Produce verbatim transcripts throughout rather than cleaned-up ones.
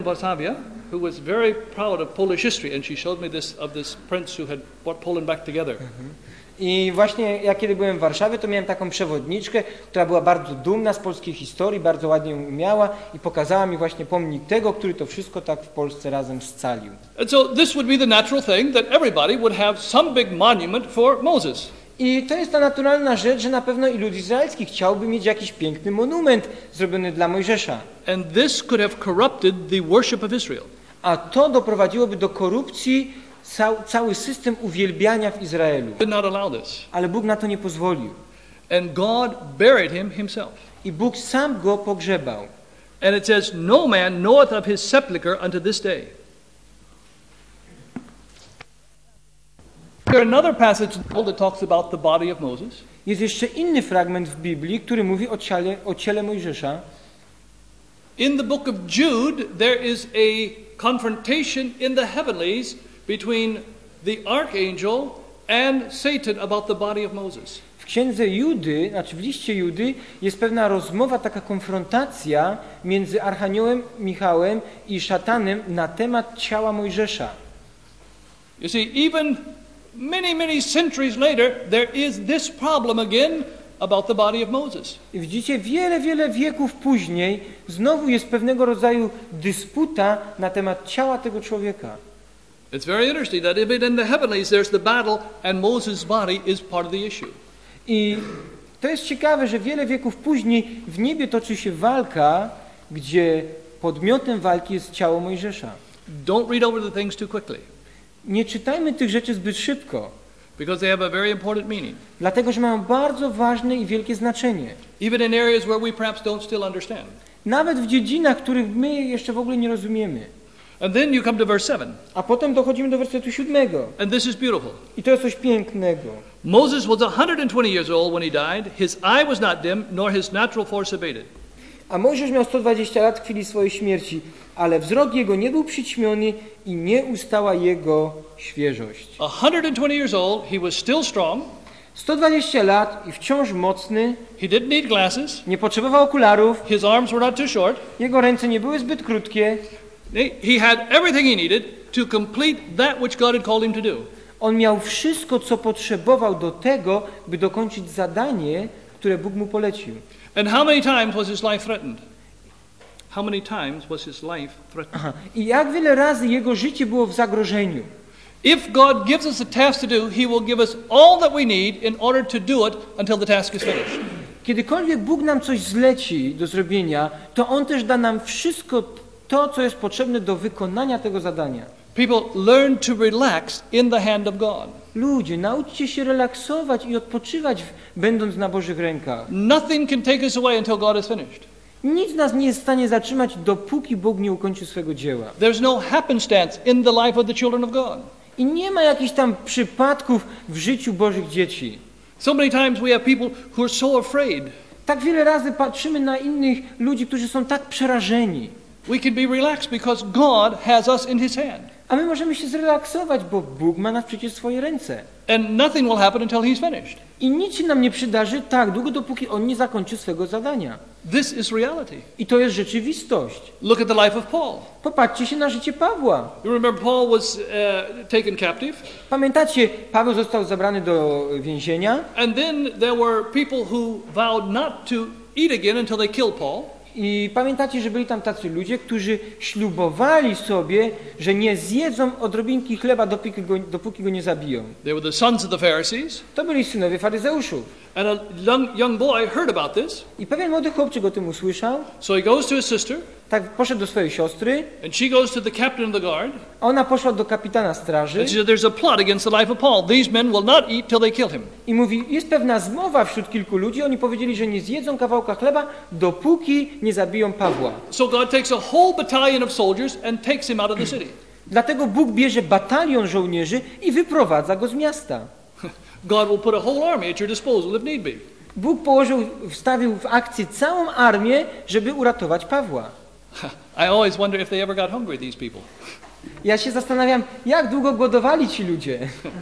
Varsavia, who was very proud of Polish history, and she showed me this of this prince who had brought Poland back together. I właśnie ja kiedy byłem w Warszawie, to miałem taką przewodniczkę, która była bardzo dumna z polskiej historii, bardzo ładnie ją umiała i pokazała mi właśnie pomnik tego, który to wszystko tak w Polsce razem scalił. And so this would be the natural thing that everybody would have some big monument for Moses. I to jest ta naturalna rzecz, że na pewno i lud izraelski chciałby mieć jakiś piękny monument zrobiony dla Mojżesza. And this could have corrupted the worship of Israel. A to doprowadziłoby do korupcji cał, cały system uwielbiania w Izraelu. Did not allow this. Ale Bóg na to nie pozwolił. And God buried him himself. I Bóg sam go pogrzebał. And it says, no man knoweth of his sepulchre unto this day. There's another passage that talks about the body of Moses. Jest jeszcze inny fragment w Biblii, który mówi o ciele, o ciele Mojżesza. In the book of Jude, there is a confrontation in the heavenlies between the archangel and Satan about the body of Moses. W księdze Judy, znaczy w liście Judy, jest pewna rozmowa, taka konfrontacja między Archaniołem Michałem i szatanem na temat ciała Mojżesza. You see, even many, many centuries later, there is this problem again about the body of Moses. I widzicie, wiele, wiele wieków później znowu jest pewnego rodzaju dysputa na temat ciała tego człowieka. It's very interesting that even in the heavenlies there's the battle and Moses' body is part of the issue. I to jest ciekawe, że wiele wieków później w niebie toczy się walka, gdzie podmiotem walki jest ciało Mojżesza. Don't read over the things too quickly. Nie czytajmy tych rzeczy zbyt szybko. Because they have a very important meaning. Dlatego, że mają bardzo ważne i wielkie znaczenie. Even in areas where we perhaps don't still understand. Nawet w dziedzinach, których my jeszcze w ogóle nie rozumiemy. And then you come to verse seven. A potem dochodzimy do wersetu siódmego. And this is beautiful. I to jest coś pięknego. Moses was one hundred twenty years old when he died. His eye was not dim, nor his natural force abated. A Mojżesz miał sto dwadzieścia lat w chwili swojej śmierci, ale wzrok jego nie był przyćmiony i nie ustała jego świeżość. one hundred twenty years old, he was still strong. sto dwadzieścia lat i wciąż mocny. He didn't need glasses. Nie potrzebował okularów. His arms were not too short. Jego ręce nie były zbyt krótkie. He had everything he needed to complete that which God had called him to do. On miał wszystko, co potrzebował do tego, by dokończyć zadanie, które Bóg mu polecił. And how many times was his life threatened? How many times was his life threatened? Aha. I jak wiele razy jego życie było w zagrożeniu. If God gives us a task to do, he will give us all that we need in order to do it until the task is finished. Kiedykolwiek Bóg nam coś zleci do zrobienia, to On też da nam wszystko to, co jest potrzebne do wykonania tego zadania. People learn to relax in the hand of God. Ludzie, nauczcie się relaksować i odpoczywać, będąc na Bożych rękach. Nothing can take us away until God is finished. Nic nas nie jest w stanie zatrzymać, dopóki Bóg nie ukończy swego dzieła. There's no happenstance in the life of the children of God. I nie ma jakichś tam przypadków w życiu Bożych dzieci. So many times we have people who are so afraid. Tak wiele razy patrzymy na innych ludzi, którzy są tak przerażeni. We can be relaxed because God has us in his hand. A my możemy się zrelaksować, bo Bóg ma nas przecież w swoje ręce. And nothing will happen until he's finished. I nic się nam nie przydarzy tak długo, dopóki On nie zakończy swego zadania. This is reality. I to jest rzeczywistość. Look at the life of Paul. Popatrzcie się na życie Pawła. You remember Paul was uh, taken captive? Pamiętacie, Paweł został zabrany do więzienia. And then there were people who vowed not to eat again until they killed Paul. I pamiętacie, że byli tam tacy ludzie, którzy ślubowali sobie, że nie zjedzą odrobinki chleba, dopóki go, dopóki go nie zabiją. They were the sons of the Pharisees. To byli synowie faryzeuszów. And a young, young boy heard about this. I pewien młody chłopczyk o tym usłyszał. So he goes to his sister. Tak poszedł do swojej siostry. And she goes to the captain of the guard. A ona poszła do kapitana straży. And she said, there's a plot against the life of Paul. These men will not eat till they kill him. I mówi, jest pewna zmowa wśród kilku ludzi. Oni powiedzieli, że nie zjedzą kawałka chleba, dopóki nie zabiją Pawła. So God takes a whole battalion of soldiers and takes him out of the city. Dlatego Bóg bierze batalion żołnierzy i wyprowadza go z miasta. God will put a whole army at your disposal if need be. Bóg położył, wstawił w akcję całą armię, żeby uratować Pawła. I always wonder if they ever got hungry, these people. Ja się zastanawiam, jak długo głodowali ci ludzie.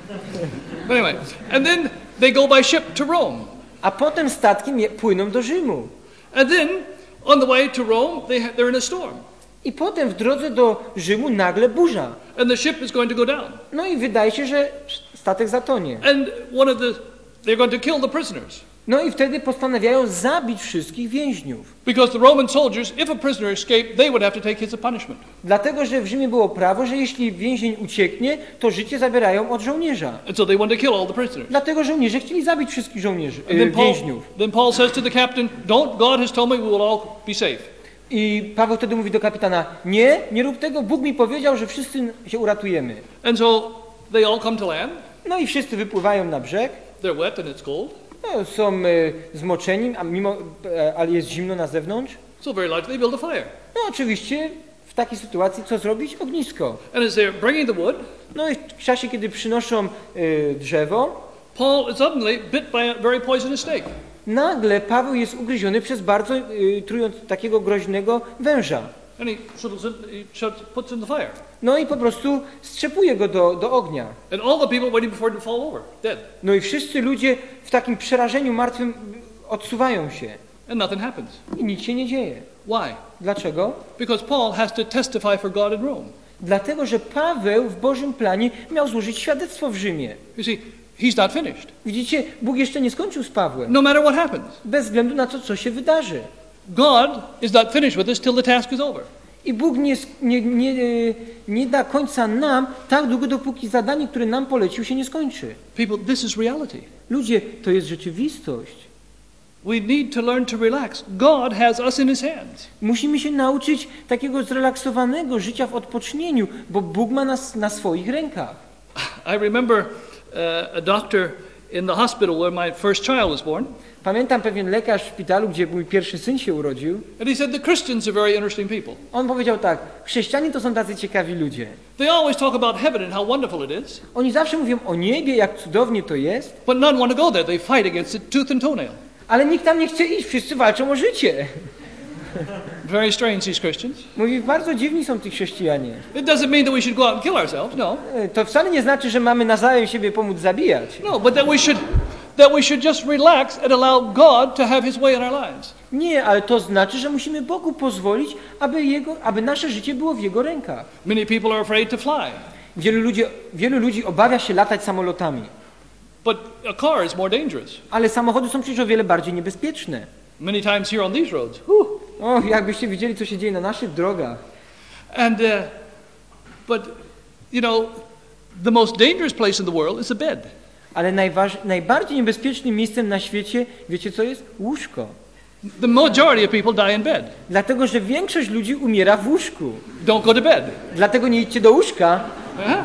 But anyway, and then they go by ship to Rome. A potem statkiem je, płyną do Rzymu. And then on the way to Rome, they ha- they're in a storm. I potem w drodze do Rzymu nagle burza. And the ship is going to go down. No i wydaje się, że statek zatonie. And one of the, they're going to kill the prisoners. No i wtedy postanawiają zabić wszystkich więźniów. Because the Roman soldiers, if a prisoner escaped, they would have to take his punishment. Dlatego, że w Rzymie było prawo, że jeśli więzień ucieknie, to życie zabierają od żołnierza. And so they wanted to kill all the prisoners. Dlatego żołnierze chcieli zabić wszystkich żołnierzy, And then e, Paul, więźniów. then Paul says to the captain, don't, God has told me we will all be safe. I Paweł wtedy mówi do kapitana, nie, nie rób tego, Bóg mi powiedział, że wszyscy się uratujemy. And so they all come to land. No i wszyscy wypływają na brzeg. They're wet and it's cold. No, są e, zmoczeni, a mimo, e, ale jest zimno na zewnątrz. So very likely they build a fire. No oczywiście w takiej sytuacji co zrobić? Ognisko. And as they're bringing the wood, No i w czasie, kiedy przynoszą e, drzewo, Paul is suddenly bit by a very poisonous snake. nagle Paweł jest ugryziony przez bardzo e, trując takiego groźnego węża. And he, shuttles it, he shuts, puts in the fire. No i po prostu strzepuje go do, do ognia. And all the people waiting before him to fall over, dead. No i wszyscy ludzie w takim przerażeniu martwym odsuwają się. And nothing happens. I nic się nie dzieje. Why? Dlaczego? Because Paul has to testify for God in Rome. Dlatego, że Paweł w Bożym planie miał złożyć świadectwo w Rzymie. You see, he's not finished. Widzicie, Bóg jeszcze nie skończył z Pawłem. No matter what happens. Bez względu na to, co się wydarzy. God is not finished with us till the task is over. I Bóg nie, nie, nie, nie da końca nam tak długo, dopóki zadanie, które nam polecił, się nie skończy. People, this is reality. Ludzie, to jest rzeczywistość. We need to learn to relax. God has us in his hands. Musimy się nauczyć takiego zrelaksowanego życia w odpocznieniu, bo Bóg ma nas na swoich rękach. I remember uh, a doctor in the hospital where my first child was born. Pamiętam pewien lekarz w szpitalu, gdzie mój pierwszy syn się urodził. And he said the Christians are very interesting people. On powiedział tak, chrześcijanie to są tacy ciekawi ludzie. They always talk about heaven and how wonderful it is, Oni zawsze mówią o niebie, jak cudownie to jest, but none want to go there. They fight against it tooth and toenail. ale nikt tam nie chce iść, wszyscy walczą o życie. Very strange, these Christians. Mówi, bardzo dziwni są ci chrześcijanie. It doesn't mean that we should go out and kill ourselves, no. To wcale nie znaczy, że mamy nawzajem siebie pomóc zabijać. No, but that we should that we should just relax and allow God to have his way in our lives. Nie, ale to znaczy, że musimy Bogu pozwolić, aby, jego, aby nasze życie było w Jego rękach. Many people are afraid to fly, Wielu ludzi, wielu ludzi obawia się latać samolotami, but a car is more dangerous. ale samochody są przecież o wiele bardziej niebezpieczne. Many times here on these roads. Uh, o, jakbyście widzieli, co się dzieje na naszych drogach. And uh, but you know, the most dangerous place in the world is a bed. Ale najważ, najbardziej niebezpiecznym miejscem na świecie, wiecie co jest? Łóżko. The majority of people die in bed. Dlatego, że większość ludzi umiera w łóżku. Don't go to bed. Dlatego nie idźcie do łóżka. Uh-huh.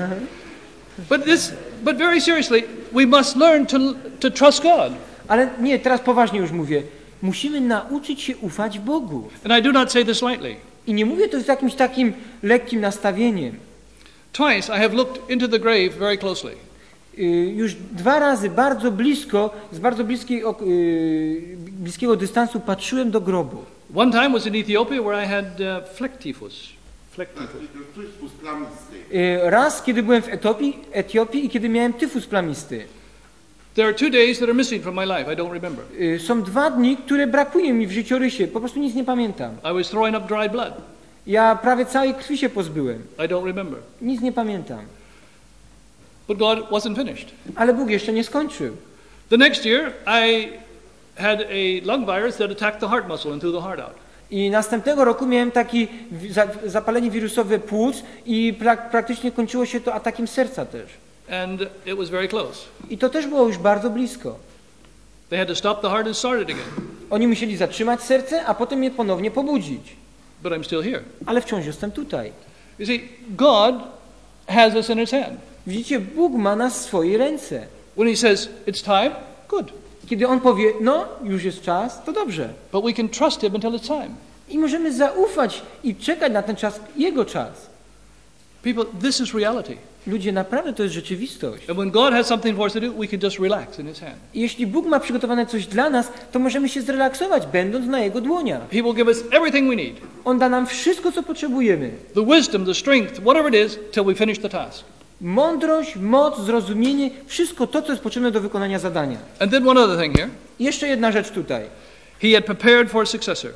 But this, but very seriously, we must learn to to trust God. Ale nie, teraz poważnie już mówię. Musimy nauczyć się ufać Bogu. And I do not say this lightly. I nie mówię to z jakimś takim lekkim nastawieniem. Twice I have looked into the grave very closely. Y, Już dwa razy bardzo blisko, z bardzo bliskiej, ok- y, bliskiego dystansu patrzyłem do grobu. One time was in Ethiopia where I had uh, flecktyphus. Flecktyphus. Tyfus plamisty. Y, Raz, kiedy byłem w Etiopii, Etiopii i kiedy miałem tyfus plamisty. There are two days that are missing from my life. I don't remember. Y, Są dwa dni, które brakuje mi w życiorysie. Po prostu nic nie pamiętam. I was throwing up dried blood. Ja prawie całej krwi się pozbyłem. I don't remember. Nic nie pamiętam. But God wasn't finished. Ale Bóg jeszcze nie skończył. The next year, I had a lung virus that attacked the heart muscle and threw the heart out. I następnego roku miałem takie zapalenie wirusowe płuc i pra- praktycznie kończyło się to atakiem serca też. And it was very close. I to też było już bardzo blisko. They had to stop the heart and start it again. Oni musieli zatrzymać serce, a potem je ponownie pobudzić. But I'm still here. Ale wciąż jestem tutaj. You see, God has us in his hand. Widzicie, Bóg ma nas w swojej ręce. When he says it's time, good. Kiedy On powie, no, już jest czas, to dobrze. But we can trust him until it's time. I możemy zaufać i czekać na ten czas, Jego czas. People, this is reality. Ludzie, naprawdę to jest rzeczywistość. And when God has something for us to do, we can just relax in his hand. I jeśli Bóg ma przygotowane coś dla nas, to możemy się zrelaksować, będąc na Jego dłoniach. He will give us everything we need. On da nam wszystko, co potrzebujemy. The wisdom, the strength, whatever it is, till we finish the task. Mądrość, moc, zrozumienie, wszystko to, co jest potrzebne do wykonania zadania. And then one other thing here. I jeszcze jedna rzecz tutaj. He had prepared for a successor.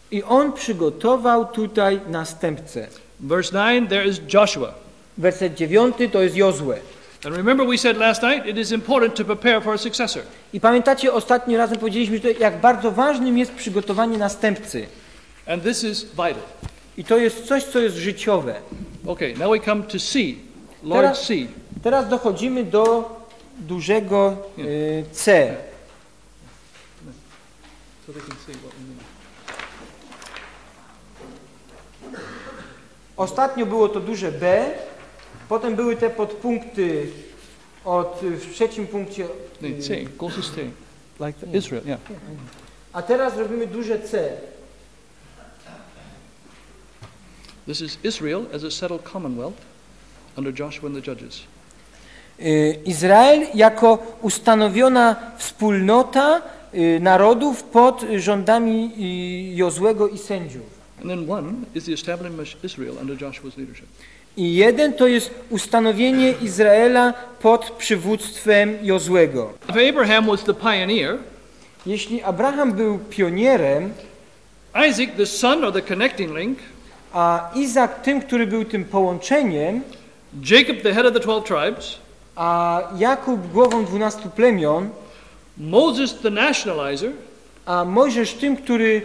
I on przygotował tutaj następcę. Verse nine, there is Joshua. Werset dziewiąty to jest Jozue. And remember we said last night, it is important to prepare for a successor. I pamiętacie, ostatnio razem powiedzieliśmy, że jak bardzo ważnym jest przygotowanie następcy. And this is vital. I to jest coś, co jest życiowe. Okay, now we come to C, large Teraz, C. teraz dochodzimy do dużego y, C. So they can see what we mean. Ostatnio było to duże B, potem były te podpunkty od, w trzecim punkcie. No, C, goes to C, like the Israel, yeah. A teraz robimy duże C. This is Israel as a settled commonwealth under Joshua and the judges. Izrael jako ustanowiona wspólnota narodów pod rządami Jozłego i sędziów. And then one is the establishment of Israel under Joshua's leadership. I jeden to jest ustanowienie Izraela pod przywództwem Jozłego. If Abraham was the pioneer, jeśli Abraham był pionierem, Isaac the son or the connecting link, a Izak tym, który był tym połączeniem, Jacob the head of the twelve tribes, a Jakub głową dwunastu plemion, Moses the nationalizer, a Mojżesz tym, który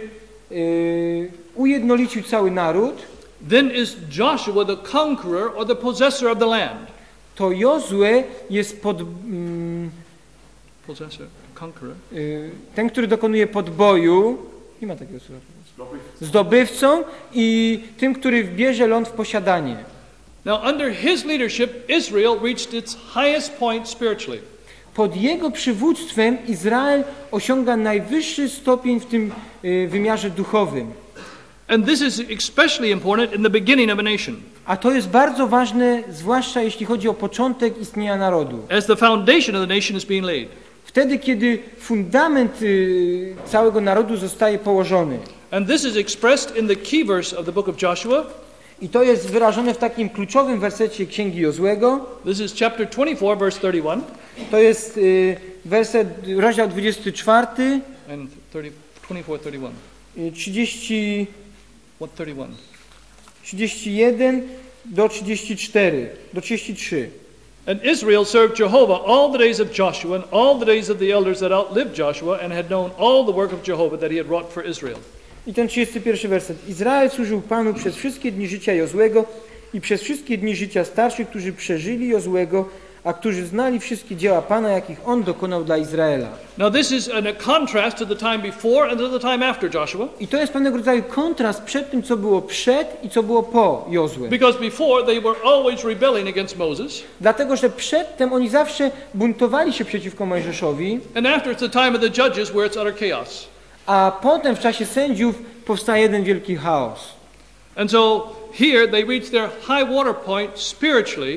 yy, ujednolicił cały naród, then is Joshua the conqueror or the possessor of the land. To Jozue jest pod, mm, Possessor, conqueror. yy, ten, który dokonuje podboju, nie ma takiego słowa, zdobywcą i tym, który bierze ląd w posiadanie. Now under his leadership, Israel reached its highest point spiritually. Pod jego przywództwem Izrael osiąga najwyższy stopień w tym y, wymiarze duchowym. And this is especially important in the beginning of a nation. A to jest bardzo ważne, zwłaszcza jeśli chodzi o początek istnienia narodu. As the foundation of the nation is being laid. Wtedy, kiedy fundament y, całego narodu zostaje położony. And this is expressed in the key verse of the book of Joshua. I to jest wyrażone w takim kluczowym wersecie Księgi Jozłego. This is chapter twenty-four, verse thirty-one. To jest y, werset, rozdział dwudziesty czwarty. And thirty, twenty-four, thirty-one. trzydzieści, What thirty-one? trzydzieści jeden do trzydziestu czterech, do trzydziestu trzech. And Israel served Jehovah all the days of Joshua and all the days of the elders that outlived Joshua and had known all the work of Jehovah that he had wrought for Israel. I ten trzydziesty pierwszy werset. Izrael służył Panu przez wszystkie dni życia Jozłego i przez wszystkie dni życia starszych, którzy przeżyli Jozłego, a którzy znali wszystkie dzieła Pana, jakich On dokonał dla Izraela. Now this is a contrast to the time before and to the time after Joshua. I to jest pewnego rodzaju kontrast przed tym, co było przed i co było po Jozue. Because before they were always rebelling against Moses. Dlatego, że przedtem oni zawsze buntowali się przeciwko Mojżeszowi. And after it's the time of the judges where it's utter chaos. A potem w czasie sędziów powstaje jeden wielki chaos. And so here they reach their high water point spiritually.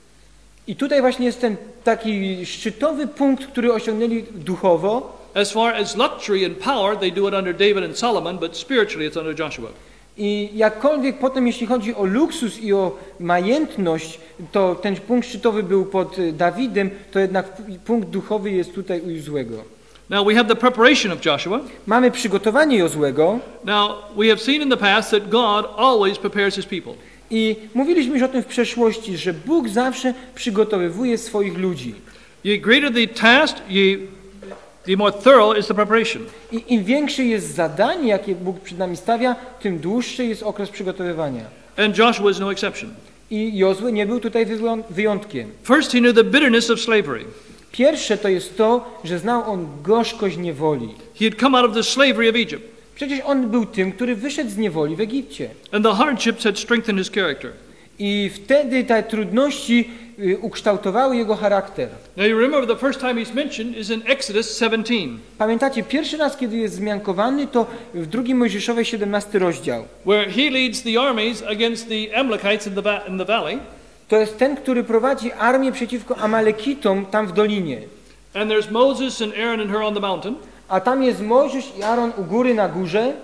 I tutaj właśnie jest ten taki szczytowy punkt, który osiągnęli duchowo. As far as luxury and power, they do it under David and Solomon, but spiritually it's under Joshua. I jakkolwiek potem, jeśli chodzi o luksus i o majętność, to ten punkt szczytowy był pod Dawidem, to jednak punkt duchowy jest tutaj u Jozłego. Now we have the preparation of Joshua. Mamy przygotowanie Jozłego. Now we have seen in the past that God always prepares his people. I mówiliśmy już o tym w przeszłości, że Bóg zawsze przygotowywuje swoich ludzi. The greater the task, ye, the more thorough is the preparation. I im większe jest zadanie, jakie Bóg przed nami stawia, tym dłuższy jest okres przygotowywania. And Joshua is no exception. I Jozue nie był tutaj wyjątkiem. First he knew the bitterness of slavery. Pierwsze to jest to, że znał on gorzkość niewoli. He had come out of the slavery of Egypt. Przecież on był tym, który wyszedł z niewoli w Egipcie. And the hardships had strengthened his character. I wtedy te trudności y, ukształtowały jego charakter. Now you remember the first time he's mentioned is in Exodus seventeen. Pamiętacie, pierwszy raz, kiedy jest wzmiankowany, to w drugim Mojżeszowej siedemnasty rozdział. Where he leads the armies against the Amalekites in the, va- in the valley. To jest ten, który prowadzi armię przeciwko Amalekitom tam w dolinie. And there's Moses and Aaron and her on the mountain. A tam jest Mojżesz i Aaron u góry na górze.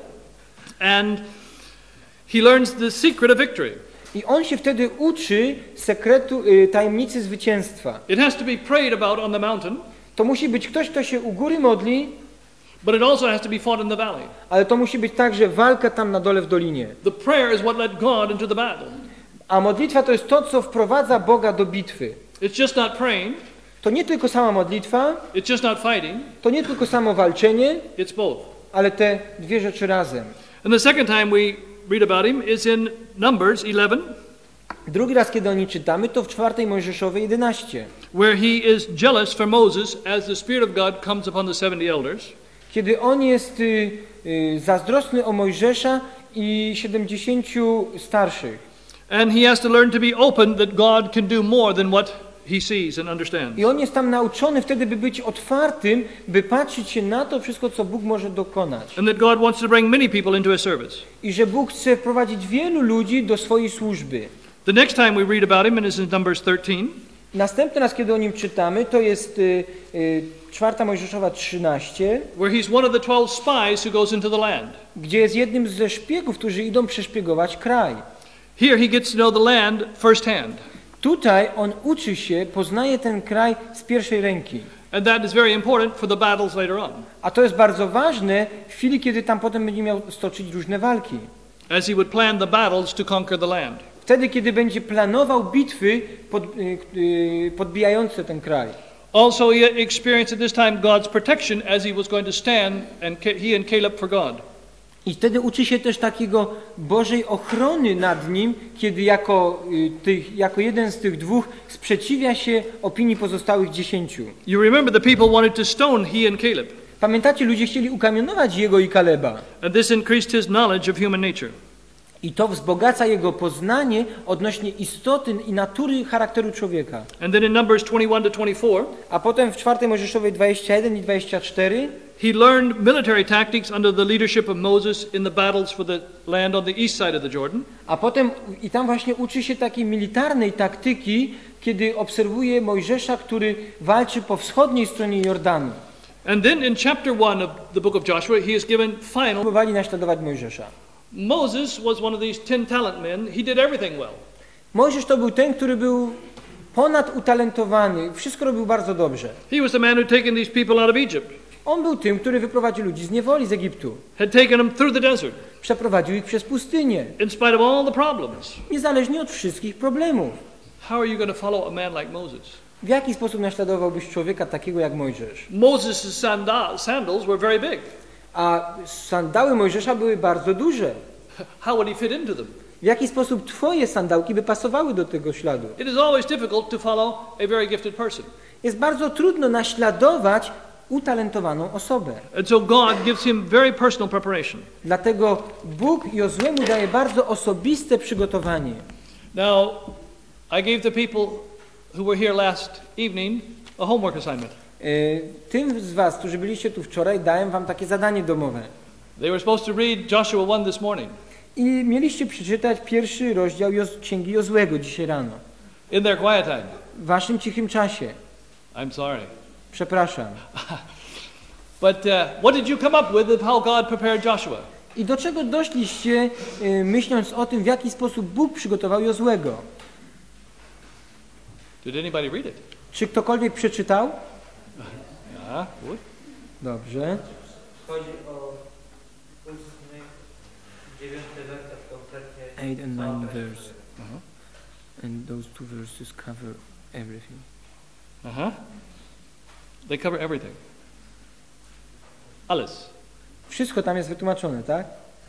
And he learns the secret of victory. I on się wtedy uczy sekretu, y, tajemnicy zwycięstwa. It has to be prayed about on the mountain. To musi być ktoś, kto się u góry modli. But it also has to be fought in the valley. Ale to musi być także walka tam na dole w dolinie. The prayer is what led God into the battle. A modlitwa to jest to, co wprowadza Boga do bitwy. It's just not praying. To nie tylko sama modlitwa, It's just not fighting. to nie tylko samo walczenie, It's both. ale te dwie rzeczy razem. And the second time we read about him is in Numbers eleven, Drugi raz, kiedy o nim czytamy, to w czwartej Mojżeszowej jedenaście, where he is jealous for Moses as the Spirit of God comes upon the seventy elders. kiedy on jest y, y, zazdrosny o Mojżesza i siedemdziesięciu starszych. And he has to learn to be open that God can do more than what he sees and understands. I on jest tam nauczony wtedy, by być otwartym, by patrzeć się na to wszystko, co Bóg może dokonać. And that God wants to bring many people into his service. I że Bóg chce wprowadzić wielu ludzi do swojej służby. The next time we read about him, and is in Numbers thirteen, Następny raz, kiedy o nim czytamy, to jest y, y, czwarta Mojżeszowa trzynaście, where he's one of the twelve spies who goes into the land. gdzie jest jednym ze szpiegów, którzy idą przeszpiegować kraj. Here he gets to know the land firsthand. Tutaj on uczy się, poznaje ten kraj z pierwszej ręki. And that is very important for the battles later on. A to jest bardzo ważne w chwili, kiedy tam potem będzie miał stoczyć różne walki. As he would plan the battles to conquer the land. Wtedy, kiedy będzie planował bitwy pod, y, y, podbijające ten kraj. Also, he experienced at this time God's protection as he was going to stand, and Ca- he and Caleb for God. I wtedy uczy się też takiego Bożej ochrony nad nim, kiedy jako, y, tych, jako jeden z tych dwóch sprzeciwia się opinii pozostałych dziesięciu. You remember the people wanted to stone he and Caleb, Pamiętacie, ludzie chcieli ukamionować jego i Kaleba. and this increased his knowledge of human nature. I to wzbogaca jego poznanie odnośnie istoty i natury charakteru człowieka. And then in Numbers twenty-one to twenty-four, A potem w czwartej Mojżeszowej dwadzieścia jeden i dwadzieścia cztery he learned military tactics under the leadership of Moses in the battles for the land on the east side of the Jordan. A potem i tam właśnie uczy się takiej militarnej taktyki, kiedy obserwuje Mojżesza, który walczy po wschodniej stronie Jordanu. And then in chapter one of the book of Joshua, he is given final. Próbowali naśladować Mojżesza. Moses was one of these ten talent men. He did everything well. Mojżesz to był ten, który był ponad utalentowany, wszystko robił bardzo dobrze. He was the man who had taken these people out of Egypt, On był tym, który wyprowadził ludzi z niewoli z Egiptu. had taken them through the desert, Przeprowadził ich przez pustynię, in spite of all the problems. niezależnie od wszystkich problemów. How are you going to follow a man like Moses? W jaki sposób naśladowałbyś człowieka takiego jak Mojżesz? Moses' sanda- sandals were very big. A sandały Mojżesza były bardzo duże. How would he fit into them? W jaki sposób twoje sandałki by pasowały do tego śladu? It is always difficult to follow a very gifted person. Jest bardzo trudno naśladować utalentowaną osobę. And so God gives him very personal preparation. Dlatego Bóg Jozłemu daje bardzo osobiste przygotowanie. Now, I gave the people who were here last evening a homework assignment. Y, Tym z was, którzy byliście tu wczoraj, dałem wam takie zadanie domowe. They were supposed to read Joshua one this morning. I mieliście przeczytać pierwszy rozdział Joz- Księgi Jozłego dzisiaj rano. In their quiet time. W waszym cichym czasie. I'm sorry. Przepraszam. But uh, what did you come up with of how God prepared Joshua? I do czego doszliście, y, myśląc o tym, w jaki sposób Bóg przygotował Jozłego? Did anybody read it? Czy ktokolwiek przeczytał? Yeah, good. Dobrze. Chodzi o ósmy, dziewiąty werset konkretnie. Eight and nine verse. Uh-huh. And those two verses cover everything. Uh-huh. They cover everything. Alles. Wszystko tam jest wytłumaczone, tak?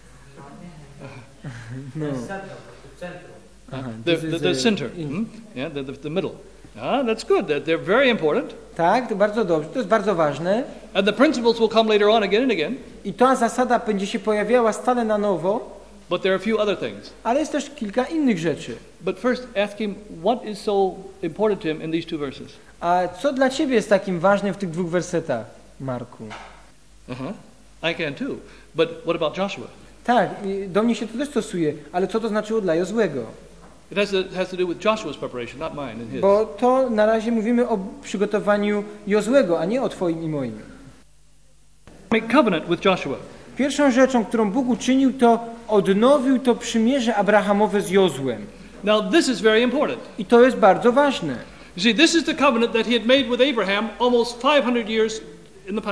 No. To jest sedno, to jest centrum. Aha, The, this the, is the a- center. in- Hmm? Yeah, the, the, the middle. Ah, that's good. They're, they're very important. Tak, to bardzo dobrze, to jest bardzo ważne. And the principles will come later on again and again. I ta zasada będzie się pojawiała stale na nowo, But there are a few other things. ale jest też kilka innych rzeczy. But first, ask him what is so important to him in these two verses. A co dla ciebie jest takim ważnym w tych dwóch wersetach, Marku? Uh-huh. I can too. But what about Joshua? Tak, i do mnie się to też stosuje, ale co to znaczyło dla Jozłego? It has to, has to do with Joshua's preparation, not mine and his. Bo to na razie mówimy o przygotowaniu Jozłego, a nie o twoim i moim. Make covenant with Joshua. Pierwszą rzeczą, którą Bóg uczynił, to odnowił to przymierze Abrahamowe z Jozłem. Now this is very important. I to jest bardzo ważne. You see, this is the covenant that he had made with Abraham almost five hundred years in the past.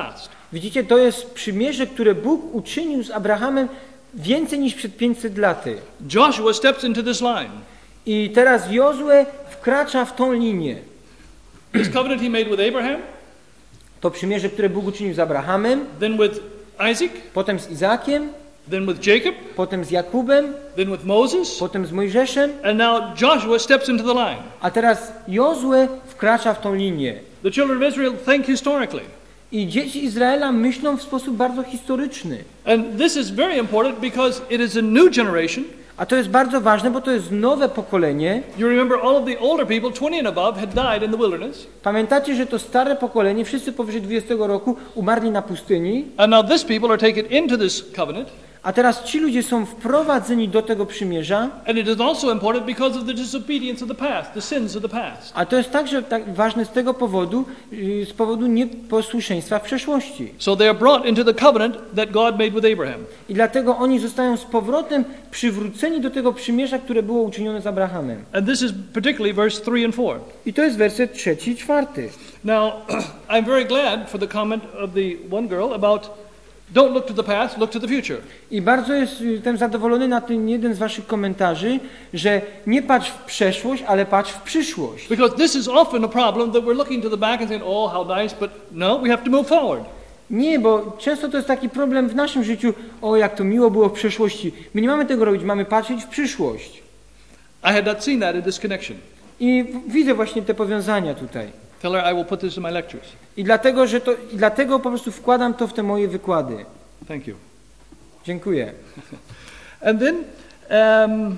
Widzicie, to jest przymierze, które Bóg uczynił z Abrahamem więcej niż przed pięćset laty. Joshua steps into this line. I teraz Jozue wkracza w tą linię. This covenant he made with Abraham, To przymierze, które Bóg uczynił z Abrahamem, then with Isaac, potem z Izakiem, then with Jacob, potem z Jakubem, then with Moses, potem z Mojżeszem, and now Joshua steps into the line. a teraz Jozue wkracza w tą linię. The children of Israel think historically. I dzieci Izraela myślą w sposób bardzo historyczny. And this is very important because it is a new generation. A to jest bardzo ważne, bo to jest nowe pokolenie. You remember all of the older people, twenty and above, had died in the wilderness. Pamiętacie, że to stare pokolenie, wszyscy powyżej dwudziestego roku umarli na pustyni. And now this people are taken into this covenant. A teraz ci ludzie są wprowadzeni do tego przymierza. And it is also important because of the disobedience of the past, the sins of the past. A to jest także tak ważne z tego powodu, yy, z powodu nieposłuszeństwa w przeszłości. So they are brought into the covenant that God made with Abraham. I dlatego oni zostają z powrotem przywróceni do tego przymierza, które było uczynione z Abrahamem. And this is particularly verse three and four. I to jest werset trzeci i czwarty. Now, I'm very glad for the comment of the one girl about don't look to the past, look to the future. I bardzo jestem zadowolony na ten jeden z waszych komentarzy, że nie patrz w przeszłość, ale patrz w przyszłość. Because this is often a problem that we're looking to the back and saying, oh, how nice, but no, we have to move forward. Nie, bo często to jest taki problem w naszym życiu, o jak to miło było w przeszłości. My nie mamy tego robić, mamy patrzeć w przyszłość. I had not seen that in this connection. I w- widzę właśnie te powiązania tutaj. Tell her I will put this in my lectures. I dlatego, że to, i dlatego po prostu wkładam to w te moje wykłady. Thank you. Dziękuję. And then um,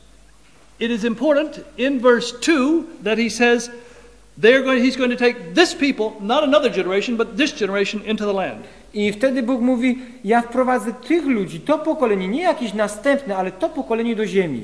it is important in verse two that he says they're going, he's going to take this people, not another generation, but this generation into the land. I wtedy Bóg mówi, ja wprowadzę tych ludzi, to pokolenie, nie jakieś następne, ale to pokolenie do ziemi.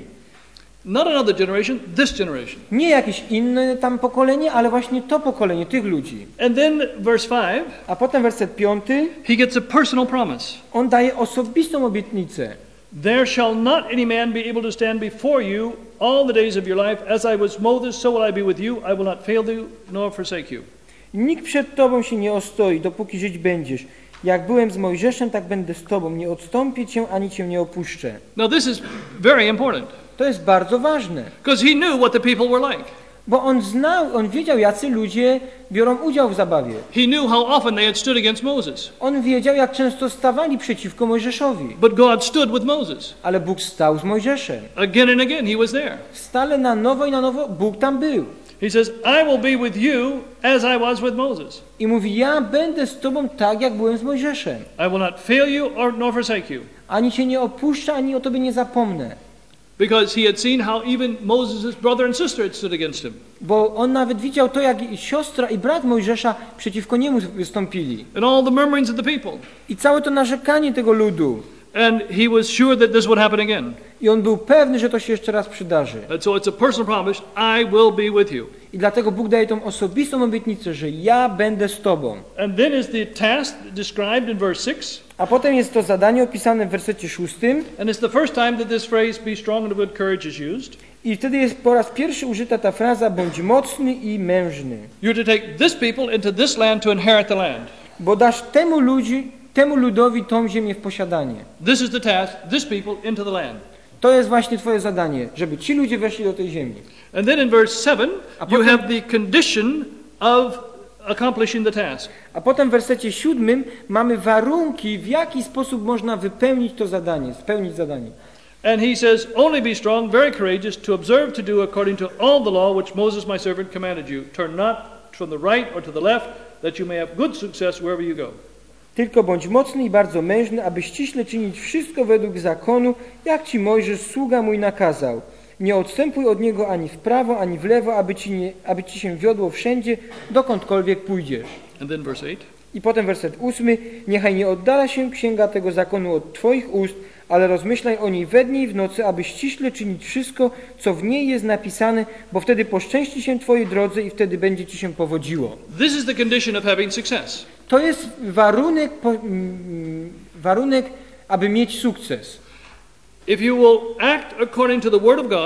Not another generation, this generation. Nie jakieś inne tam pokolenie, ale właśnie to pokolenie, tych ludzi. And then verse five, A potem werset piąty, he gets a personal promise. on daje osobistą obietnicę. There shall not any man be able to stand before you all the days of your life. As I was Moses, so will I be with you. I will not fail you nor forsake you. Nikt przed tobą się nie ostoi, dopóki żyć będziesz. Jak byłem z Mojżeszem, tak będę z tobą. Nie odstąpię cię, ani cię nie opuszczę. Now this is very important To jest bardzo ważne, because he knew what the people were like. bo on znał, on wiedział, jacy ludzie biorą udział w zabawie. He knew how often they had stood against Moses. On wiedział, jak często stawali przeciwko Mojżeszowi. But God stood with Moses. Ale Bóg stał z Mojżeszem. Again and again he was there. Stale na nowo i na nowo Bóg tam był. He says, I will be with you as I was with Moses. I mówi, ja będę z tobą tak, jak byłem z Mojżeszem. I will not fail you or nor forsake you. Ani cię nie opuszczę, ani o tobie nie zapomnę. Because he had seen how even Moses' brother and sister had stood against him. Bo on nawet widział to, jak i siostra i brat Mojżesza przeciwko niemu wystąpili. And all the murmurings of the people. I całe to narzekanie tego ludu. And he was sure that this would happen again. I on był pewny, że to się jeszcze raz przydarzy. And so it's a personal promise, I will be with you. I dlatego Bóg daje tą osobistą obietnicę, że ja będę z tobą. And then is the task described in verse six. A potem jest to zadanie opisane w wersecie szóstym. And it's the first time that this phrase, be strong and of good courage, is used. I wtedy jest po raz pierwszy użyta ta fraza, bądź mocny i mężny. You're to take this people into this land to inherit the land. Bo dasz temu ludzi, temu ludowi tą ziemię w posiadanie. This is the task, this people into the land. To jest właśnie twoje zadanie, żeby ci ludzie weszli do tej ziemi. And then in verse seven, A you potem- have the condition of accomplishing the task. A potem w wersecie siódmym mamy warunki, w jaki sposób można wypełnić to zadanie, spełnić zadanie. And he says, only be strong, very courageous, to observe to do according to all the law which Moses my servant commanded you. Turn not from the right or to the left, that you may have good success wherever you go. Tylko bądź mocny i bardzo mężny, aby ściśle czynić wszystko według zakonu, jak ci Mojżesz, sługa mój, nakazał. Nie odstępuj od niego ani w prawo, ani w lewo, aby ci, nie, aby ci się wiodło wszędzie, dokądkolwiek pójdziesz. And then verse eight. I potem werset ósmy. Niechaj nie oddala się księga tego zakonu od twoich ust, ale rozmyślaj o niej we dnie i w nocy, aby ściśle czynić wszystko, co w niej jest napisane, bo wtedy poszczęści się twojej drodze i wtedy będzie ci się powodziło. This is the condition of having success. To jest warunek, po- mm, warunek, aby mieć sukces. If you will act according to the word of God,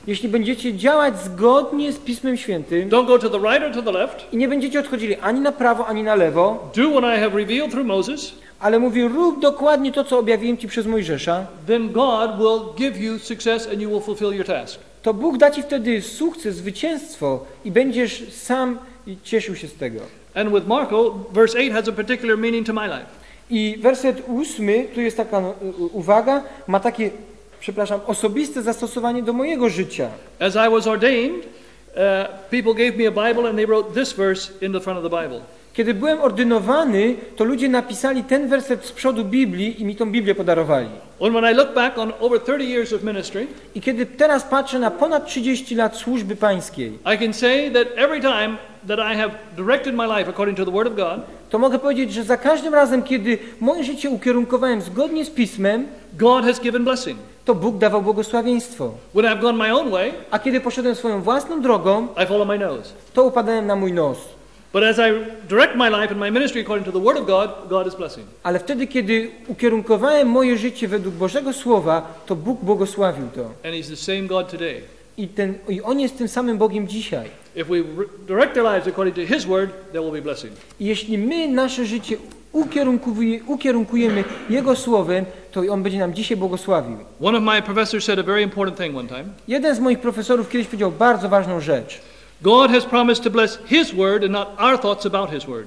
jeśli będziecie działać zgodnie z Pismem Świętym don't go to the right or to the left, i nie będziecie odchodzili ani na prawo, ani na lewo, do what I have revealed through Moses, ale mówi, rób dokładnie to, co objawiłem Ci przez Mojżesza, then God will give you success and you will fulfill your task. to Bóg da Ci wtedy sukces, zwycięstwo i będziesz sam cieszył się z tego. And with Marco, verse eight has a particular meaning to my life. I werset ósmy, tu jest taka uwaga, ma takie, przepraszam, osobiste zastosowanie do mojego życia. As I was ordained, uh, people gave me a Bible and they wrote this verse in the front of the Bible. Kiedy byłem ordynowany, to ludzie napisali ten werset z przodu Biblii i mi tą Biblię podarowali. And when I look back on over thirty years of ministry, I kiedy teraz patrzę na ponad trzydzieści lat służby pańskiej, I can say that every time that I have directed my life according to the Word of God, to mogę powiedzieć, że za każdym razem, kiedy moje życie ukierunkowałem zgodnie z Pismem, God has given blessing. to Bóg dawał błogosławieństwo. When I've gone my own way, A kiedy poszedłem swoją własną drogą, I follow my nose. to upadałem na mój nos. But as I direct my life and my ministry according to the Word of God, God is blessing. Ale wtedy, kiedy ukierunkowałem moje życie według Bożego Słowa, to Bóg błogosławił to. And He's the same God today. I, ten, I On jest tym samym Bogiem dzisiaj. If we re- direct our lives according to His Word, there will be blessing. I jeśli my nasze życie ukierunkuje, ukierunkujemy Jego Słowem, to On będzie nam dzisiaj błogosławił. One of my professors said a very important thing one time. Jeden z moich profesorów kiedyś powiedział bardzo ważną rzecz. God has promised to bless His Word and not our thoughts about His Word.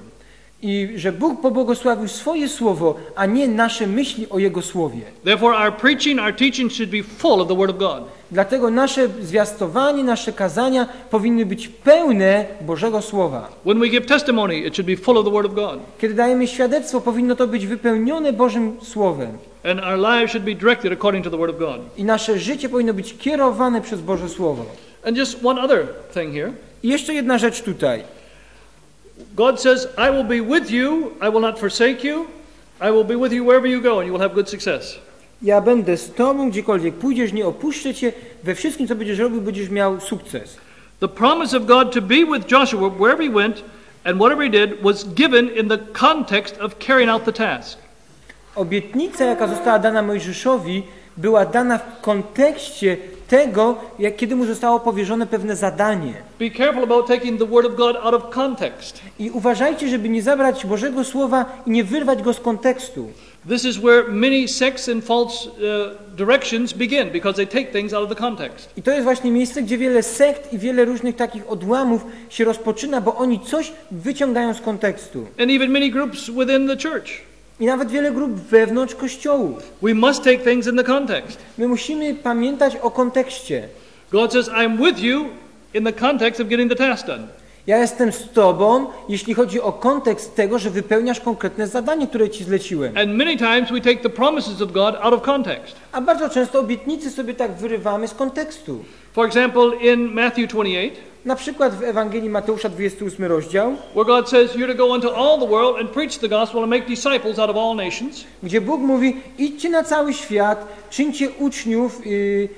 I że Bóg pobłogosławił swoje Słowo, a nie nasze myśli o Jego Słowie. Therefore, our preaching, our teaching should be full of the Word of God. Dlatego nasze zwiastowanie, nasze kazania powinny być pełne Bożego Słowa. When we give testimony, it should be full of the Word of God. Kiedy dajemy świadectwo, powinno to być wypełnione Bożym Słowem. And our lives should be directed according to the Word of God. I nasze życie powinno być kierowane przez Boże Słowo. And just one other thing here. I jeszcze jedna rzecz tutaj. God says, I will be with you, I will not forsake you, I will be with you wherever you go and you will have good success. Ja będę z Tobą, gdziekolwiek pójdziesz, nie opuszczę Cię. We wszystkim, co będziesz robił, będziesz miał sukces. The promise of God to be with Joshua wherever he went and whatever he did was given in the context of carrying out the task. Obietnica, jaka została dana Mojżeszowi, była dana w kontekście tego, jak kiedy mu zostało powierzone pewne zadanie. Be careful about taking the Word of God out of context. I uważajcie, żeby nie zabrać Bożego Słowa i nie wyrwać go z kontekstu. This is where many sects and false uh, directions begin because they take things out of the context. I to jest właśnie miejsce, gdzie wiele sekt i wiele różnych takich odłamów się rozpoczyna, bo oni coś wyciągają z kontekstu. And even many groups within the church. I nawet wiele grup wewnątrz kościołów. We must take things in the context. My musimy pamiętać o kontekście. God says, I'm with you in the context of getting the task done. Ja jestem z Tobą, jeśli chodzi o kontekst tego, że wypełniasz konkretne zadanie, które Ci zleciłem. And many times we take the promises of God out of context. A bardzo często obietnice sobie tak wyrywamy z kontekstu. For example, in Matthew twenty-eight, Na przykład w Ewangelii Mateusza dwudziesty ósmy rozdział, where God says you're to go into all the world and preach the gospel and make disciples out of all nations. gdzie Bóg mówi, idźcie na cały świat, czyńcie uczniów yy, yy,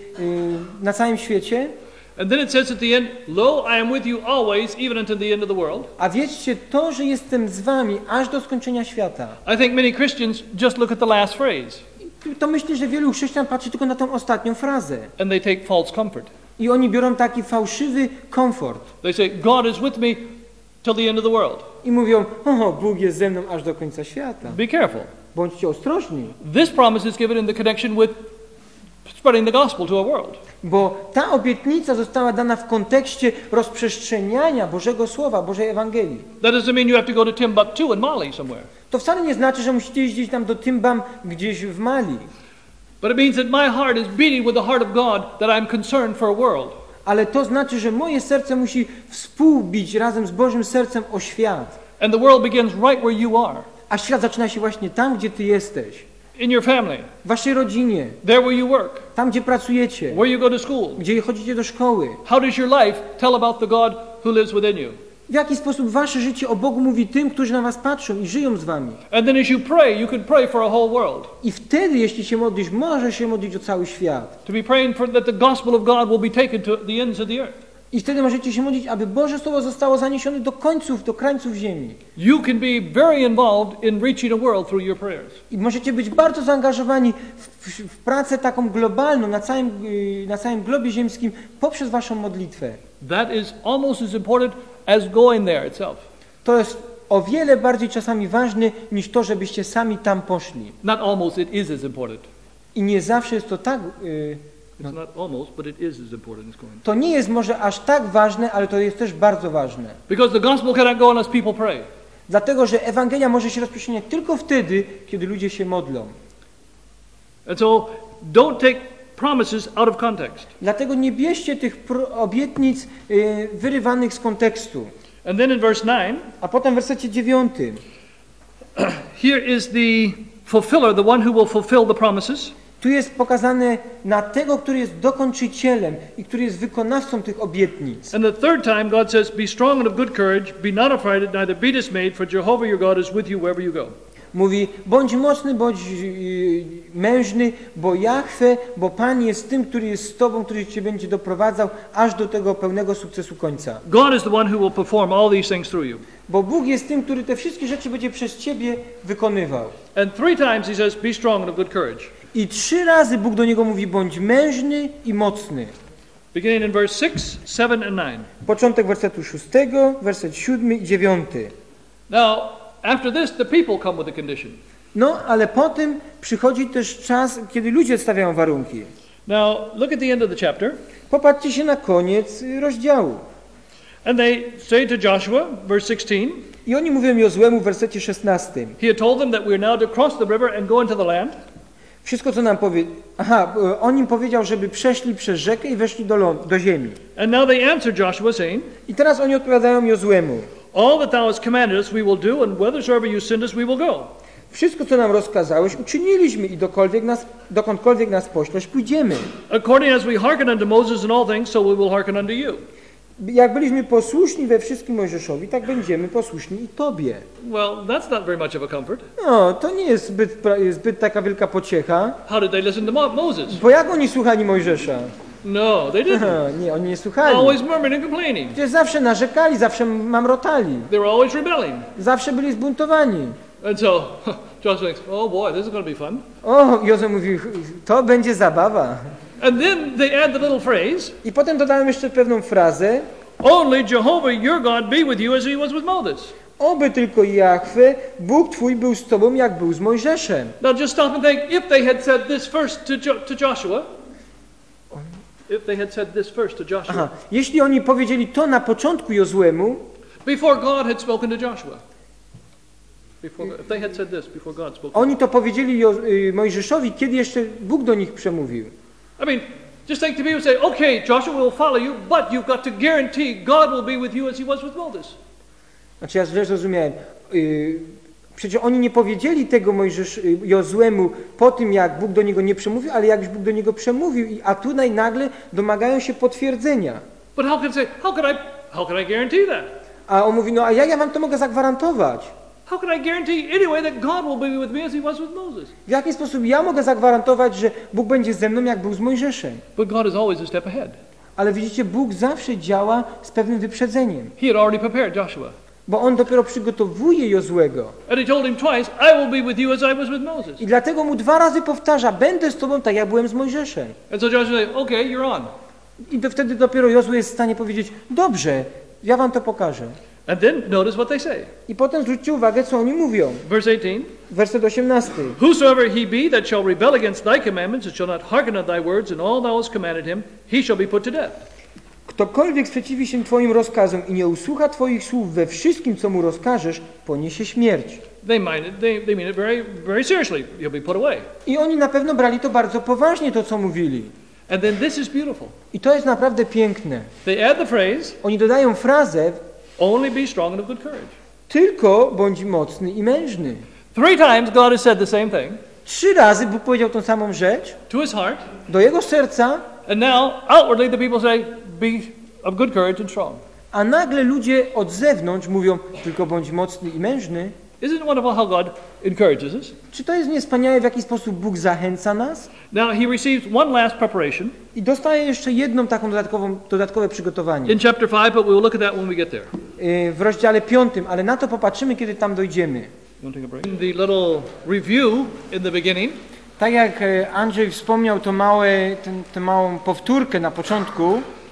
na całym świecie, And then it says at the end, Lo, I am with you always, even unto the end of the world. a wiedzcie to, że jestem z wami aż do skończenia świata. I think many Christians just look at the last phrase I to myślę, że wielu chrześcijan patrzy tylko na tą ostatnią frazę. and they take false comfort. I oni biorą taki fałszywy komfort. They say, God is with me till the end of the world. I mówią, o, Bóg jest ze mną aż do końca świata. Be careful. Bądźcie ostrożni, This promise is given in the connection with spreading the gospel to a world. bo ta obietnica została dana w kontekście rozprzestrzeniania Bożego Słowa, Bożej Ewangelii. That doesn't mean you have to go to Timbuktu and Mali somewhere. To wcale nie znaczy, że musicie jeździć tam do Timbam gdzieś w Mali. But it means that my heart is beating with the heart of God, that I'm concerned for a world. Ale to znaczy, że moje serce musi współbić razem z Bożym sercem o świat. And the world begins right where you are, A świat zaczyna się właśnie tam, gdzie ty jesteś. in your family, W waszej rodzinie, there where you work, tam, gdzie pracujecie, where you go to school. gdzie chodzicie do szkoły. How does your life tell about the God who lives within you? W jaki sposób wasze życie o Bogu mówi tym, którzy na was patrzą i żyją z wami. And then as you pray, you can pray for a whole world. I wtedy, jeśli się modlisz, możesz się modlić o cały świat. To be praying for that the gospel of God will be taken to the ends of the earth. I wtedy możecie się modlić, aby Boże Słowo zostało zaniesione do końców, do krańców ziemi. You can be very involved in reaching a world through your prayers. I możecie być bardzo zaangażowani w, w, w pracę taką globalną, na całym, na całym globie ziemskim, poprzez waszą modlitwę. That is almost as important as going there itself. To jest o wiele bardziej czasami ważne niż to, żebyście sami tam poszli. Not almost, it is as important. I nie zawsze jest to tak... Yy, It's not almost, but it is as important as going. to nie jest może aż tak ważne, ale to jest też bardzo ważne. Because the gospel cannot go unless people pray. Dlatego, że Ewangelia może się rozprzestrzeniać tylko wtedy, kiedy ludzie się modlą. And so don't take promises out of context. Dlatego nie bierzcie tych pro- obietnic yy, wyrywanych z kontekstu. And then in verse nine, A potem w wersecie dziewiątym. here is the fulfiller, the one who will fulfill the promises. Tu jest pokazane na tego, który jest dokończycielem i który jest wykonawcą tych obietnic. And the third time God says, be strong and of good courage, be not afraid, neither be dismayed, for Jehovah your God is with you wherever you go. Mówi, bądź mocny, bądź yy, mężny, bo Jahwe, bo Pan jest tym, który jest z tobą, który cię będzie doprowadzał aż do tego pełnego sukcesu końca. God is the one who will perform all these things through you. Bo Bóg jest tym, który te wszystkie rzeczy będzie przez ciebie wykonywał. And three times he says, be strong and of good courage. I trzy razy Bóg do niego mówi, bądź mężny i mocny. Beginning in verse six, seven, and nine. Początek wersetu szóstego, werset siódmy i dziewiąty. Now, after this, the people come with a condition. No, ale potem przychodzi też czas, kiedy ludzie stawiają warunki. Now, look at the end of the chapter. Popatrzcie się na koniec rozdziału. And they say to Joshua, verse sixteen, I oni mówią Jozłemu w wersecie szesnastym. he had told them that we are now to cross the river and go into the land. Wszystko, co nam powie... Aha, on im powiedział, żeby przeszli przez rzekę i weszli do, ląd, do ziemi. And now they answer Joshua, saying, I teraz oni odpowiadają Jozłemu. all that thou hast commanded us we will do, and whithersoever you send us we will go. Wszystko, co nam rozkazałeś, uczyniliśmy i dokolwiek nas, dokądkolwiek nas poślesz, pójdziemy. According as we hearken unto Moses in all things, so we will hearken unto you. Jak byliśmy posłuszni we wszystkim Mojżeszowi, tak będziemy posłuszni i Tobie. Well, that's not very much of a comfort. No, to nie jest zbyt, pra- zbyt taka wielka pociecha. How did they listen to Mo- Moses? Bo jak oni słuchali Mojżesza? No, they didn't. Aha, nie, oni nie słuchali. Always murmuring and complaining. Przecież zawsze narzekali, zawsze mamrotali. They were always rebelling. Zawsze byli zbuntowani. And so Joshua thinks, oh boy, this is going to be fun. O, Jozue mówi, to będzie zabawa. And then they add the little phrase, I potem dodałem jeszcze pewną frazę. only Jehovah your God be with you as he was with Moses. Oby tylko Jahwe, Bóg Twój był z Tobą, jak był z Mojżeszem. Now just stop and think, if they had said this first to, jo- to Joshua, if they had said this first to Joshua, Aha, jeśli oni powiedzieli to na początku Jozłemu, before God had spoken to Joshua. Before, if they had said this before God spoke to oni to powiedzieli Jo- y, Mojżeszowi, kiedy jeszcze Bóg do nich przemówił. I mean, just think the people say, okay, Joshua will follow you, but you've got to guarantee God will be with you as he was with Moses. Znaczy ja źle zrozumiałem. Y, Przecież oni nie powiedzieli tego Mojżesz, y, Jozłemu po tym, jak Bóg do niego nie przemówił, ale jak już Bóg do niego przemówił, i- a tutaj nagle domagają się potwierdzenia. But how can I say, how can I, how can I guarantee that? A on mówi, no a jak ja wam to mogę zagwarantować? How can I guarantee anyway that God will be with me as he was with Moses? W jaki sposób ja mogę zagwarantować, że Bóg będzie ze mną, jak był z Mojżeszem? But God is always a step ahead. Ale widzicie, Bóg zawsze działa z pewnym wyprzedzeniem, He had already prepared Joshua. bo On dopiero przygotowuje Jozłego. And he told him twice, I will be with you as I was with Moses. I dlatego mu dwa razy powtarza, będę z tobą tak, jak byłem z Mojżeszem. And so Joshua said, okay, you're on. I to wtedy dopiero Jozue jest w stanie powiedzieć, dobrze, ja wam to pokażę. And then notice what they say. I potem zwróćcie uwagę, co oni mówią. Verse eighteen. Werset osiemnasty. Whosoever he be that shall rebel against thy commandments and shall not hearken unto thy words and all thou hast commanded him, he shall be put to death. Ktokolwiek sprzeciwi się Twoim rozkazom i nie usłucha Twoich słów we wszystkim, co mu rozkażesz, poniesie śmierć. They mean it, they, they mean it very, very seriously. You'll be put away. I oni na pewno brali to bardzo poważnie, to co mówili. And then this is beautiful. I to jest naprawdę piękne. They add the phrase, Oni dodają frazę, only be strong and of good courage. tylko bądź mocny i mężny. Three times God has said the same thing Trzy razy Bóg powiedział tą samą rzecz to his heart, do jego serca, and now outwardly the people say, be of good courage and strong. a nagle ludzie od zewnątrz mówią, tylko bądź mocny i mężny. Isn't it wonderful how God encourages us? Czy to jest niewspaniałe, w jaki sposób Bóg zachęca nas? Now he receives one last preparation I dostaje jeszcze jedną taką dodatkową, dodatkowe przygotowanie in chapter five, but we will look at that when we get there. yy, w rozdziale piątym, ale na to popatrzymy, kiedy tam dojdziemy. You want to take a break? In the little review in the beginning, Tak jak e, Andrzej wspomniał, to małe, ten, tę małą powtórkę na początku,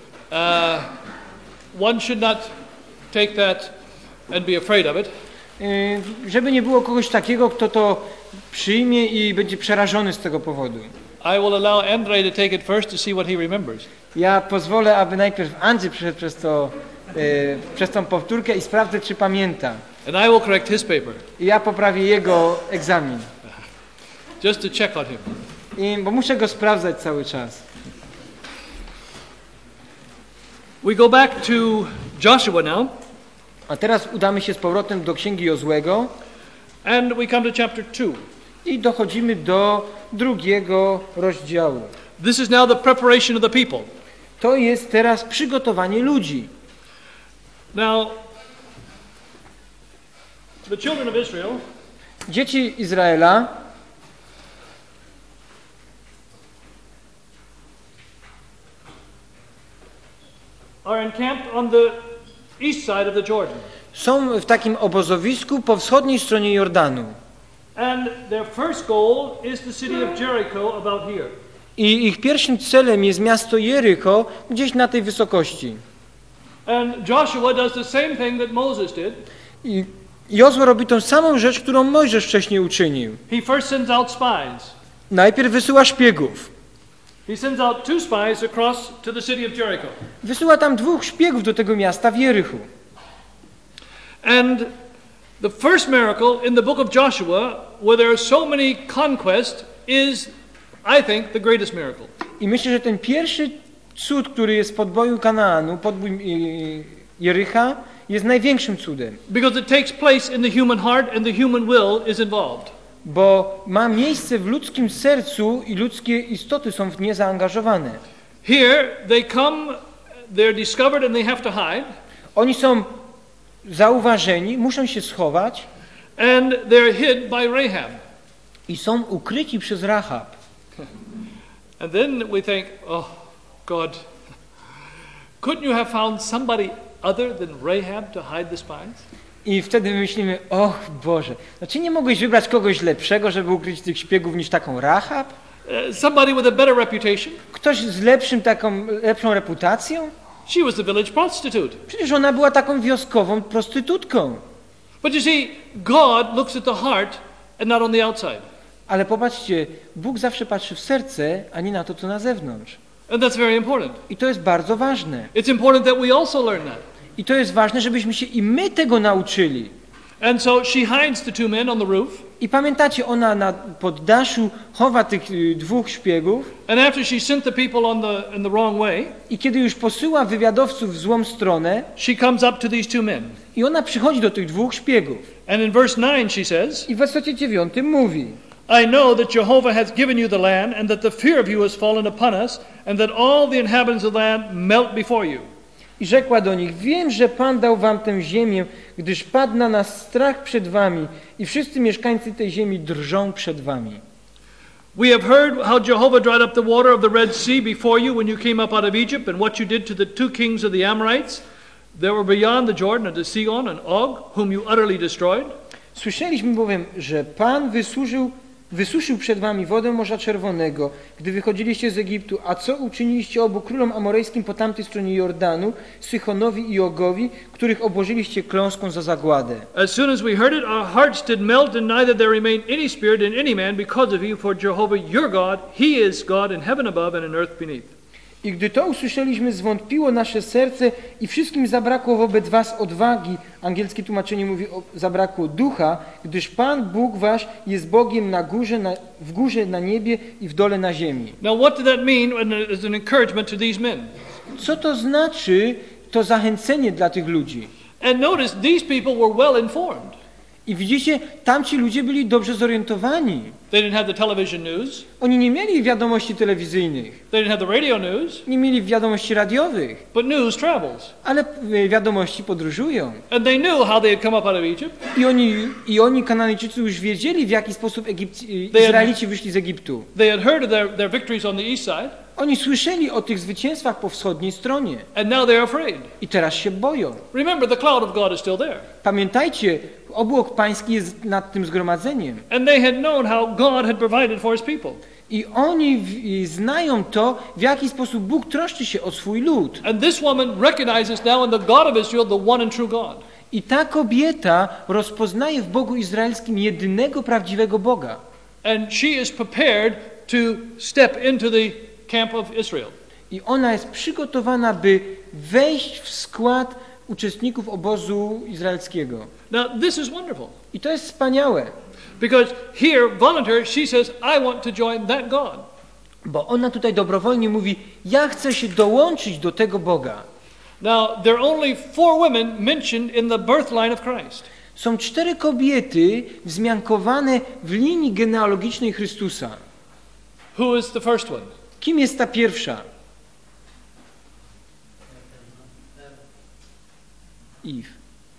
uh, one should not take that and be afraid of it. yy, żeby nie było kogoś takiego, kto to przyjmie i będzie przerażony z tego powodu. I will allow Andre to take it first to see what he remembers. Ja pozwolę, aby najpierw Andrzej przeszedł przez, to, yy, przez tą powtórkę i sprawdzę, czy pamięta. And I will correct his paper, I ja poprawię jego egzamin. just to check on him. I, bo muszę go sprawdzać cały czas. We go back to Joshua now, A teraz udamy się z powrotem do Księgi Jozłego and we come to chapter two. i dochodzimy do drugiego rozdziału. This is now the preparation of the people. To jest teraz przygotowanie ludzi. Now, the children of Israel Dzieci Izraela are encamped on the east side of the Jordan. są w takim obozowisku po wschodniej stronie Jordanu. And their first goal is the city of Jericho about here. I ich pierwszym celem jest miasto Jericho, gdzieś na tej wysokości. And Joshua does the same thing that Moses did. I Jozue robi tą samą rzecz, którą Mojżesz wcześniej uczynił. He first sends out spies. Najpierw wysyła szpiegów. He sends out two spies across to the city of Jericho. Wysyła tam dwóch szpiegów do tego miasta w Jerichu. And the first miracle in the book of Joshua, where there are so many conquests, is, I think, the greatest miracle. I myślę, że ten pierwszy cud, który jest w podboju Kanaanu, podbój yy, Jericha, jest największym cudem. Because it takes place in the human heart and the human will is involved. Bo ma miejsce w ludzkim sercu i ludzkie istoty są w nie zaangażowane. Here they come, they're discovered and they have to hide. Oni są zauważeni, muszą się schować And they're hid by Rahab. i są ukryci przez Rahab. And then we think, oh, God, couldn't you have found somebody other than Rahab to hide the spies? I wtedy myślimy, och Boże, no czy nie mogłeś wybrać kogoś lepszego, żeby ukryć tych szpiegów niż taką Rahab? Uh, somebody with a better reputation? Ktoś z lepszym taką, lepszą reputacją? She was the village prostitute. Przecież ona była taką wioskową prostytutką. But you see, God looks at the heart and not on the outside. Ale popatrzcie, Bóg zawsze patrzy w serce, a nie na to, co na zewnątrz. And that's very important. I to jest bardzo ważne. It's important that we also learn that. I to jest ważne, żebyśmy się i my tego nauczyli. And so she hides the two men on the roof. I pamiętacie, ona na poddaszu chowa tych y, dwóch szpiegów And after she sent the people on the in the wrong way, i kiedy już posyła wywiadowców w złą stronę she comes up to these two men. i ona przychodzi do tych dwóch szpiegów. And in verse nine she says, I w wersecie dziewiątym mówi: I know that Jehovah has given you the land, and that the fear of you has fallen upon us, and that all the inhabitants of the land melt before you. I rzekła do nich: wiem, że Pan dał wam tę ziemię, gdyż padł na nas strach przed wami i wszyscy mieszkańcy tej ziemi drżą przed wami. We have heard how Jehovah dried up the water of the Red Sea before you when you came up out of Egypt, and what you did to the two kings of the Amorites that were beyond the Jordan, and to Sihon and Og, whom you utterly destroyed. Słyszeliśmy bowiem, że Pan wysuszył, wysuszył przed wami wodę Morza Czerwonego, gdy wychodziliście z Egiptu, a co uczyniliście obu królom amorejskim po tamtej stronie Jordanu, Sychonowi i Ogowi, których obłożyliście kląską za zagładę. As soon as we heard it, our hearts did melt, and neither there remained any spirit in any man because of you, for Jehovah your God, He is God in heaven above and in earth beneath. I gdy to usłyszeliśmy, zwątpiło nasze serce i wszystkim zabrakło wobec was odwagi. Angielskie tłumaczenie mówi, o, zabrakło ducha, gdyż Pan Bóg wasz jest Bogiem na górze, na, w górze na niebie i w dole na ziemi. Now what did that mean as an encouragement to these men? Co to znaczy to zachęcenie dla tych ludzi? And notice, these people were well informed. I widzicie, tamci ludzie byli dobrze zorientowani. They didn't have the television news. Oni nie mieli wiadomości telewizyjnych, They didn't have the radio news. nie mieli wiadomości radiowych, But news travels. ale e, wiadomości podróżują. And they knew how they had come up out of Egypt. I oni, i oni Kananejczycy, już wiedzieli, w jaki sposób Egipt, e, Izraelici wyszli z Egiptu. They had heard of their, their victories on the east side. Oni słyszeli o tych zwycięstwach po wschodniej stronie And now they're afraid. i teraz się boją. Remember, the cloud of God is still there. Pamiętajcie, obłok pański jest nad tym zgromadzeniem. And they had known how God had provided for his people. I oni w, i znają to, w jaki sposób Bóg troszczy się o swój lud. And this woman recognizes now in the God of Israel the one and true God. I ta kobieta rozpoznaje w Bogu Izraelskim jedynego prawdziwego Boga. And she is prepared to step into the camp of Israel. I ona jest przygotowana, by wejść w skład uczestników obozu izraelskiego. Now, this is wonderful. I to jest wspaniałe, Because here, volunteer, she says, I want to join that God. bo ona tutaj dobrowolnie mówi, ja chcę się dołączyć do tego Boga. Now, there are only four women mentioned in the birth line of Christ. Są cztery kobiety wzmiankowane w linii genealogicznej Chrystusa. Who is the first one? Kim jest ta pierwsza? Eve.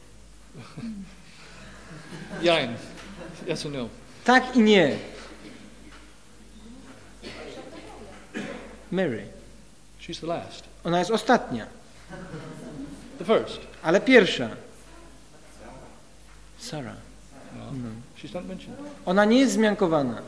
Yain. Yes or no? Tak i nie. Mary. She's the last. Ona jest ostatnia, The first. ale pierwsza. Sarah. No. She's not mentioned. Ona nie jest wzmiankowana.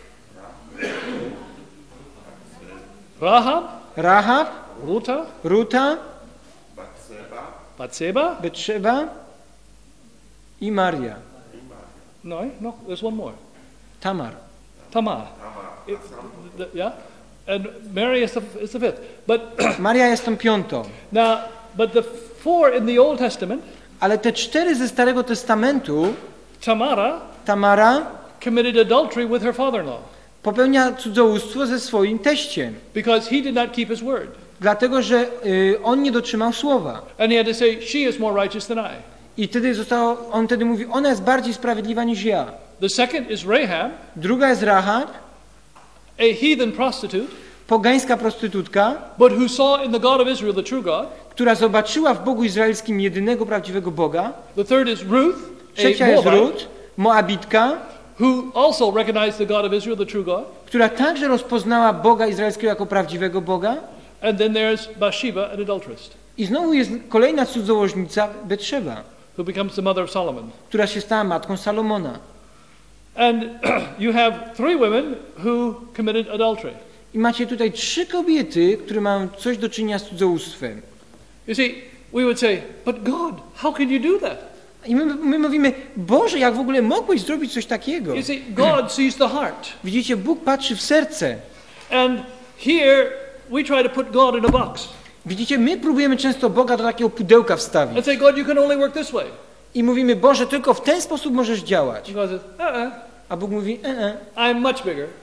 Rahab, Rahab, Ruta, Ruta, Bathsheba. Betrzeba i Maria. No, no, there's one more. Tamar. Tamar. It- the- yeah? And Mary is the, is the fifth. But Maria jest tą piątą. now, but the four in the Old Testament, Ale te cztery ze Starego Testamentu, Tamara Tamara committed adultery with her father-in-law popełnia cudzołóstwo ze swoim teściem, because he did not keep his word. dlatego że y, on nie dotrzymał słowa. And he had to say, she is more righteous than I. I wtedy zostało, on wtedy mówi, ona jest bardziej sprawiedliwa niż ja. The second is Rahab, Druga jest Rahab, a heathen prostitute, pogańska prostytutka, but who saw in the God of Israel the true God. która zobaczyła w Bogu Izraelskim jedynego prawdziwego Boga. The third is Ruth, Trzecia a jest Moabite, Rut, Moabitka, who also recognized the God of Israel, the true God. która także rozpoznała Boga Izraelskiego jako prawdziwego Boga. And then there's Bathsheba, an adulteress, I znowu jest kolejna cudzołożnica, Betrzeba, who becomes the mother of Solomon. która się stała matką Salomona. And you have three women who committed adultery. I macie tutaj trzy kobiety, które mają coś do czynienia z cudzołóstwem. You see, we would say, but God, how can you do that? I my, my mówimy, Boże, jak w ogóle mogłeś zrobić coś takiego? You see, God sees the heart. Widzicie, Bóg patrzy w serce. And here we try to put God in a box Widzicie, my próbujemy często Boga do takiego pudełka and wstawić. say, God, you can only work this way. I mówimy, Boże, tylko w ten sposób możesz działać. God says, uh-uh, A Bóg mówi, e, e, I'm much bigger.